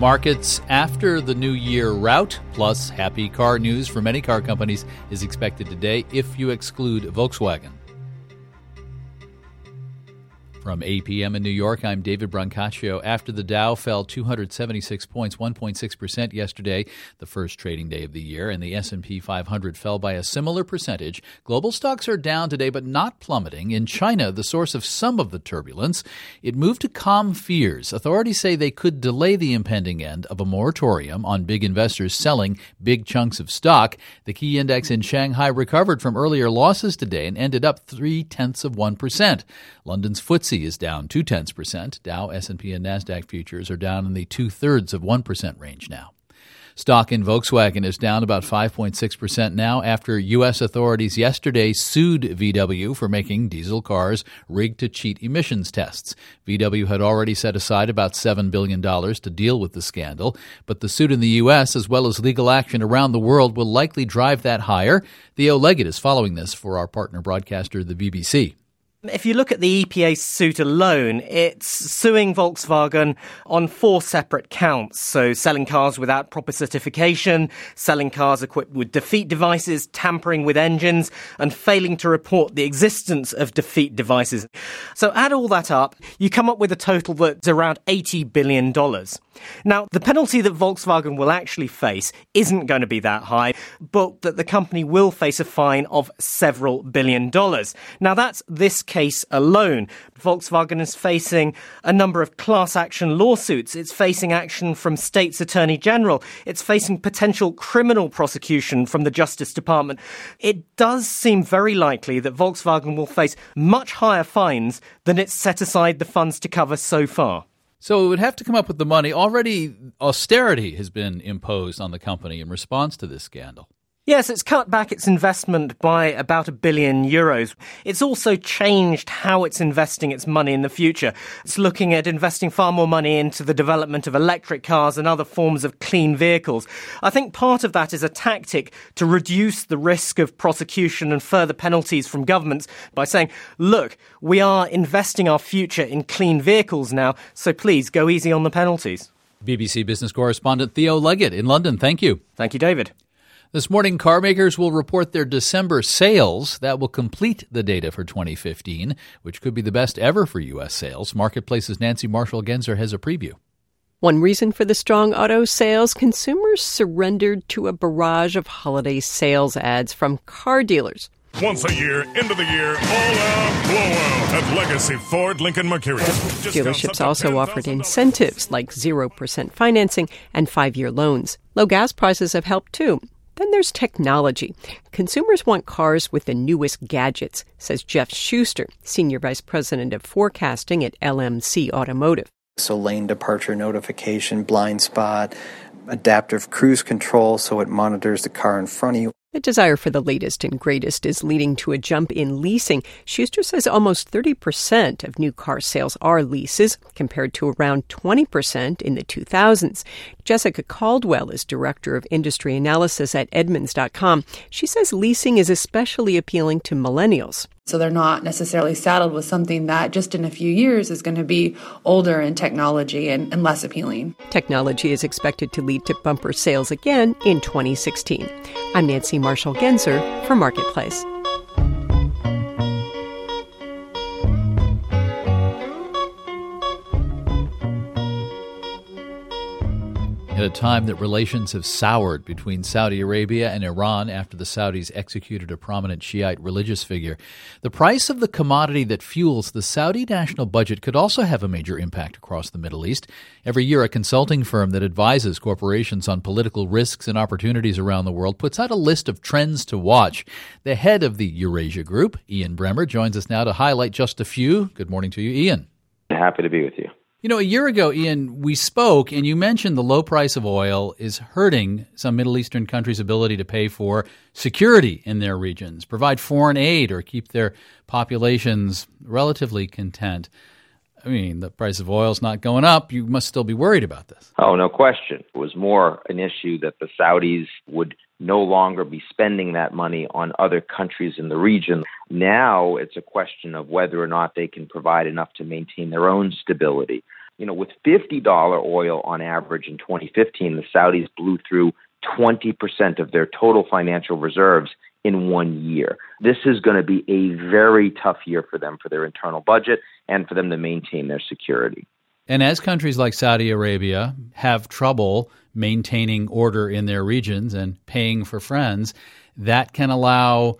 Markets after the New Year rout, plus happy car news for many car companies is expected today if you exclude Volkswagen. From 8 p.m. in New York, I'm David Brancaccio. After the Dow fell 276 points, 1.6% yesterday, the first trading day of the year, and the S&P 500 fell by a similar percentage. Global stocks are down today, but not plummeting. In China, the source of some of the turbulence, it moved to calm fears. Authorities say they could delay the impending end of a moratorium on big investors selling big chunks of stock. The key index in Shanghai recovered from earlier losses today and ended up 0.3%. London's FTSE is down 0.2%. Dow, S&P, and NASDAQ futures are down in the 0.2% range now. Stock in Volkswagen is down about 5.6% now after U.S. authorities yesterday sued VW for making diesel cars rigged to cheat emissions tests. VW had already set aside about $7 billion to deal with the scandal, but the suit in the U.S. as well as legal action around the world will likely drive that higher. Theo Leggett is following this for our partner broadcaster, the BBC. If you look at the EPA suit alone, it's suing Volkswagen on 4 separate counts. So selling cars without proper certification, selling cars equipped with defeat devices, tampering with engines, and failing to report the existence of defeat devices. So add all that up, you come up with a total that's around $80 billion. Now, the penalty that Volkswagen will actually face isn't going to be that high, but that the company will face a fine of several $billion. Now, that's this case alone. Volkswagen is facing a number of class action lawsuits. It's facing action from state's attorney general. It's facing potential criminal prosecution from the Justice Department. It does seem very likely that Volkswagen will face much higher fines than it's set aside the funds to cover so far. So it would have to come up with the money. Already austerity has been imposed on the company in response to this scandal. Yes, it's cut back its investment by about €1 billion. It's also changed how it's investing its money in the future. It's looking at investing far more money into the development of electric cars and other forms of clean vehicles. I think part of that is a tactic to reduce the risk of prosecution and further penalties from governments by saying, look, we are investing our future in clean vehicles now, so please go easy on the penalties. BBC business correspondent Theo Leggett in London. Thank you. Thank you, David. This morning, car makers will report their December sales. That will complete the data for 2015, which could be the best ever for U.S. sales. Marketplace's Nancy Marshall-Genzer has a preview. One reason for the strong auto sales, consumers surrendered to a barrage of holiday sales ads from car dealers. Once a year, end of the year, all-out blowout at Legacy Ford Lincoln Mercury. Dealerships also offered incentives like 0% financing and 5-year loans. Low gas prices have helped too. Then there's technology. Consumers want cars with the newest gadgets, says Jeff Schuster, Senior Vice President of Forecasting at LMC Automotive. So lane departure notification, blind spot, adaptive cruise control so it monitors the car in front of you. The desire for the latest and greatest is leading to a jump in leasing. Schuster says almost 30% of new car sales are leases, compared to around 20% in the 2000s. Jessica Caldwell is Director of Industry Analysis at Edmunds.com. She says leasing is especially appealing to millennials. So they're not necessarily saddled with something that just in a few years is going to be older in technology and less appealing. Technology is expected to lead to bumper sales again in 2016. I'm Nancy Marshall-Genzer for Marketplace. At a time that relations have soured between Saudi Arabia and Iran after the Saudis executed a prominent Shiite religious figure, the price of the commodity that fuels the Saudi national budget could also have a major impact across the Middle East. Every year, a consulting firm that advises corporations on political risks and opportunities around the world puts out a list of trends to watch. The head of the Eurasia Group, Ian Bremmer, joins us now to highlight just a few. Good morning to you, Ian. Happy to be with you. You know, a year ago, Ian, we spoke and you mentioned the low price of oil is hurting some Middle Eastern countries' ability to pay for security in their regions, provide foreign aid, or keep their populations relatively content. I mean, the price of oil is not going up. You must still be worried about this. Oh, no question. It was more an issue that the Saudis would no longer be spending that money on other countries in the region. Now it's a question of whether or not they can provide enough to maintain their own stability. With $50 oil on average in 2015, the Saudis blew through 20% of their total financial reserves in 1 year. This is going to be a very tough year for them, for their internal budget, and for them to maintain their security. And as countries like Saudi Arabia have trouble maintaining order in their regions and paying for friends, that can allow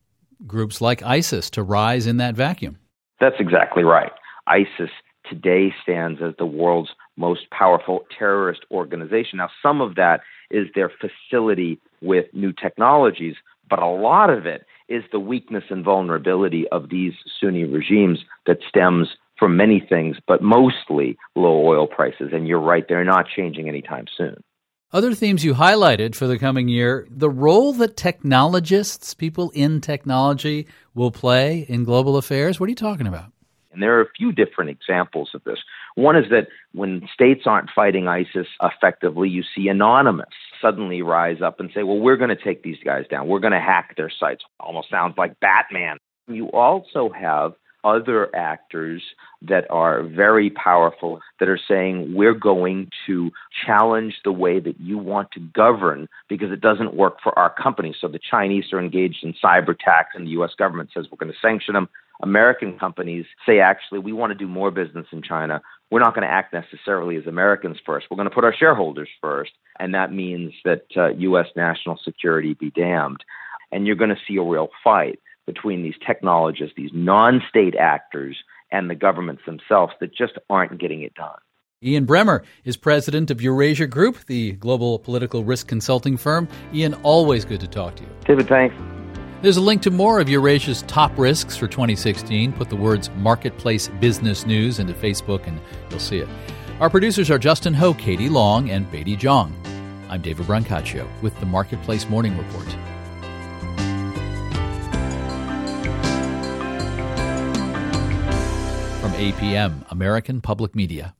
groups like ISIS to rise in that vacuum. That's exactly right. ISIS today stands as the world's most powerful terrorist organization. Now, some of that is their facility with new technologies, but a lot of it is the weakness and vulnerability of these Sunni regimes that stems from many things, but mostly low oil prices. And you're right, they're not changing anytime soon. Other themes you highlighted for the coming year, the role that technologists, people in technology, will play in global affairs. What are you talking about? And there are a few different examples of this. One is that when states aren't fighting ISIS effectively, you see anonymous suddenly rise up and say, well, we're going to take these guys down. We're going to hack their sites. Almost sounds like Batman. You also have other actors that are very powerful that are saying we're going to challenge the way that you want to govern because it doesn't work for our companies. So the Chinese are engaged in cyber attacks and the U.S. government says we're going to sanction them. American companies say, actually, we want to do more business in China. We're not going to act necessarily as Americans first. We're going to put our shareholders first. And that means that U.S. national security be damned. And you're going to see a real fight between these technologists, these non-state actors, and the governments themselves that just aren't getting it done. Ian Bremmer is president of Eurasia Group, the global political risk consulting firm. Ian, always good to talk to you. David, thanks. There's a link to more of Eurasia's top risks for 2016. Put the words Marketplace Business News into Facebook and you'll see it. Our producers are Justin Ho, Katie Long, and Beatty Jong. I'm David Brancaccio with the Marketplace Morning Report. From APM, American Public Media.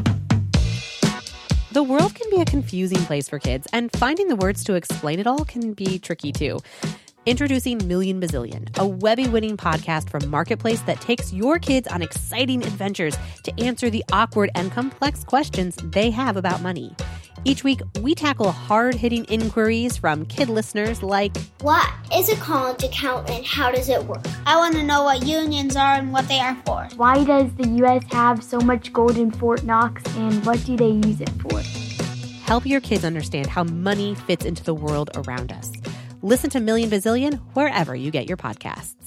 The world can be a confusing place for kids, and finding the words to explain it all can be tricky too. Introducing Million Bazillion, a Webby-winning podcast from Marketplace that takes your kids on exciting adventures to answer the awkward and complex questions they have about money. Each week, we tackle hard-hitting inquiries from kid listeners like, what is a college account and how does it work? I want to know what unions are and what they are for. Why does the U.S. have so much gold in Fort Knox and what do they use it for? Help your kids understand how money fits into the world around us. Listen to Million Bazillion wherever you get your podcasts.